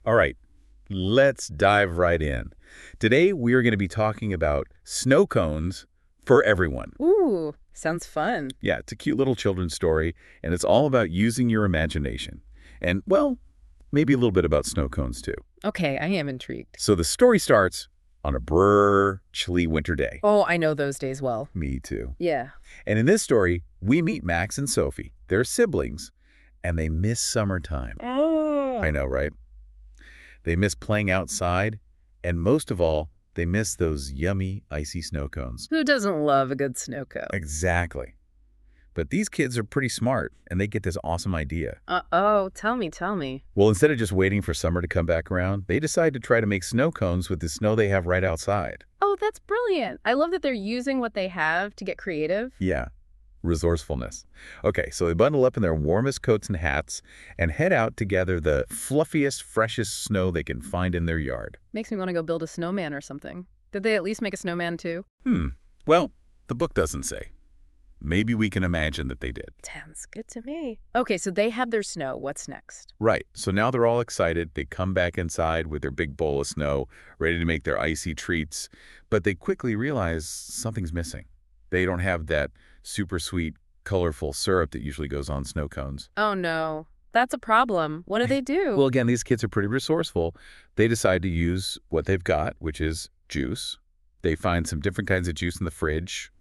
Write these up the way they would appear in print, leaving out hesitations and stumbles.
All right, let's dive right in. Today, we are going to be talking about snow cones for everyone. Ooh, sounds fun. Yeah, it's a cute little children's story, and it's all about using your imagination. And, well, maybe a little bit about snow cones, too. Okay, I am intrigued. So the story starts on a chilly winter day. Oh, I know those days well. Me too. Yeah. And in this story, we meet Max and Sophie. They're siblings, and they miss summertime. Oh. I know, right? They miss playing outside, and most of all, they miss those yummy, icy snow cones. Who doesn't love a good snow cone? Exactly. But these kids are pretty smart, and they get this awesome idea. Oh, tell me. Well, instead of just waiting for summer to come back around, they decide to try to make snow cones with the snow they have right outside. Oh, that's brilliant. I love that they're using what they have to get creative. Yeah, resourcefulness. Okay, so they bundle up in their warmest coats and hats and head out to gather the fluffiest, freshest snow they can find in their yard. Makes me want to go build a snowman or something. Did they at least make a snowman too? Well, the book doesn't say. Maybe we can imagine that they did. Sounds good to me. Okay, so they have their snow. What's next? Right, so now they're all excited. They come back inside with their big bowl of snow, ready to make their icy treats. But they quickly realize something's missing. They don't have that super sweet, colorful syrup that usually goes on snow cones. Oh no, that's a problem. What do they do? Well, again, these kids are pretty resourceful. They decide to use what they've got, which is juice. They find some different kinds of juice in the fridge,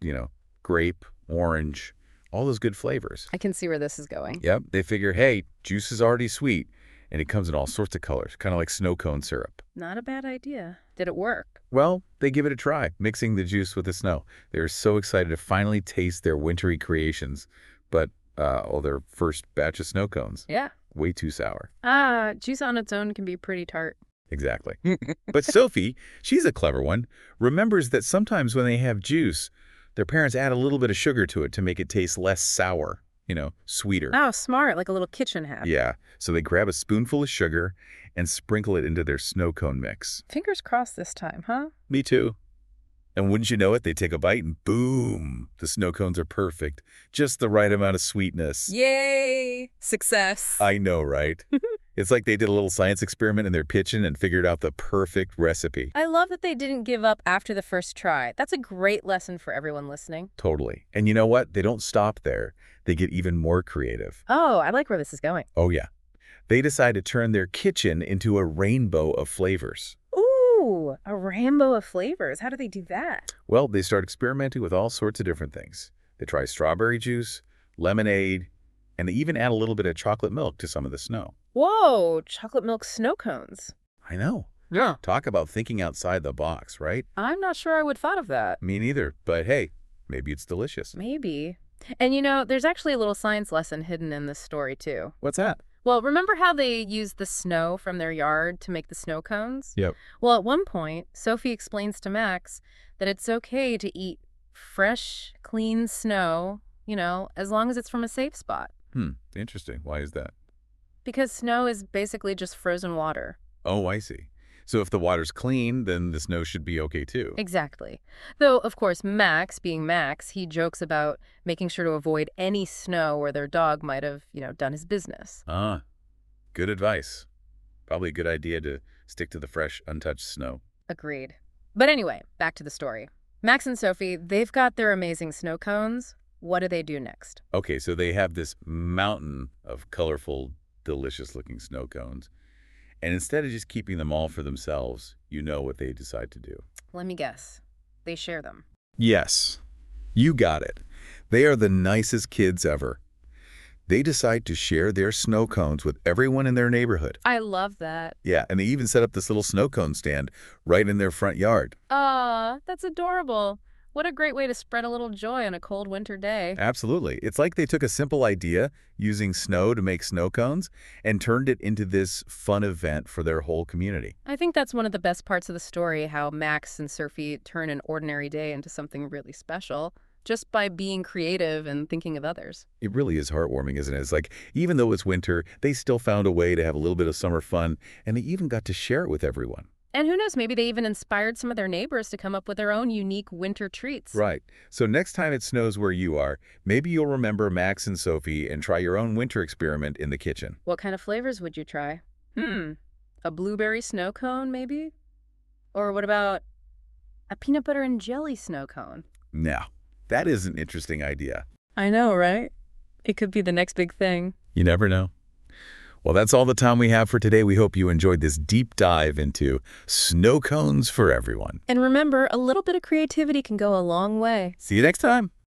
grape, orange, all those good flavors. I can see where this is going. Yep, they figure, hey, juice is already sweet, and it comes in all sorts of colors, kind of like snow cone syrup. Not a bad idea. Did it work? Well, they give it a try, mixing the juice with the snow. They're so excited to finally taste their wintry creations, but, their first batch of snow cones. Yeah. Way too sour. Juice on its own can be pretty tart. Exactly. But Sophie, she's a clever one, remembers that sometimes when they have juice, their parents add a little bit of sugar to it to make it taste less sour, sweeter. Oh, smart, like a little kitchen hack. Yeah, so they grab a spoonful of sugar and sprinkle it into their snow cone mix. Fingers crossed this time, huh? Me too. And wouldn't you know it, they take a bite and boom, the snow cones are perfect. Just the right amount of sweetness. Yay! Success. I know, right? It's like they did a little science experiment in their kitchen and figured out the perfect recipe. I love that they didn't give up after the first try. That's a great lesson for everyone listening. Totally. And you know what? They don't stop there. They get even more creative. Oh, I like where this is going. Oh, yeah. They decide to turn their kitchen into a rainbow of flavors. Ooh, a rainbow of flavors. How do they do that? Well, they start experimenting with all sorts of different things. They try strawberry juice, lemonade, and they even add a little bit of chocolate milk to some of the snow. Whoa, chocolate milk snow cones. I know. Yeah. Talk about thinking outside the box, right? I'm not sure I would thought of that. Me neither, but hey, maybe it's delicious. Maybe. And there's actually a little science lesson hidden in this story, too. What's that? Well, remember how they used the snow from their yard to make the snow cones? Yep. Well, at one point, Sophie explains to Max that it's okay to eat fresh, clean snow, as long as it's from a safe spot. Interesting. Why is that? Because snow is basically just frozen water. Oh, I see. So if the water's clean, then the snow should be okay too. Exactly. Though, of course, Max, being Max, he jokes about making sure to avoid any snow where their dog might have, done his business. Ah, good advice. Probably a good idea to stick to the fresh, untouched snow. Agreed. But anyway, back to the story. Max and Sophie, they've got their amazing snow cones. What do they do next? Okay, so they have this mountain of colorful, delicious-looking snow cones. And instead of just keeping them all for themselves, you know what they decide to do. Let me guess. They share them. Yes, you got it. They are the nicest kids ever. They decide to share their snow cones with everyone in their neighborhood. I love that. Yeah, and they even set up this little snow cone stand right in their front yard. That's adorable. What a great way to spread a little joy on a cold winter day. Absolutely. It's like they took a simple idea, using snow to make snow cones, and turned it into this fun event for their whole community. I think that's one of the best parts of the story, how Max and Sophie turn an ordinary day into something really special, just by being creative and thinking of others. It really is heartwarming, isn't it? It's like, even though it's winter, they still found a way to have a little bit of summer fun, and they even got to share it with everyone. And who knows, maybe they even inspired some of their neighbors to come up with their own unique winter treats. Right. So next time it snows where you are, maybe you'll remember Max and Sophie and try your own winter experiment in the kitchen. What kind of flavors would you try? A blueberry snow cone, maybe? Or what about a peanut butter and jelly snow cone? Now, that is an interesting idea. I know, right? It could be the next big thing. You never know. Well, that's all the time we have for today. We hope you enjoyed this deep dive into snow cones for everyone. And remember, a little bit of creativity can go a long way. See you next time.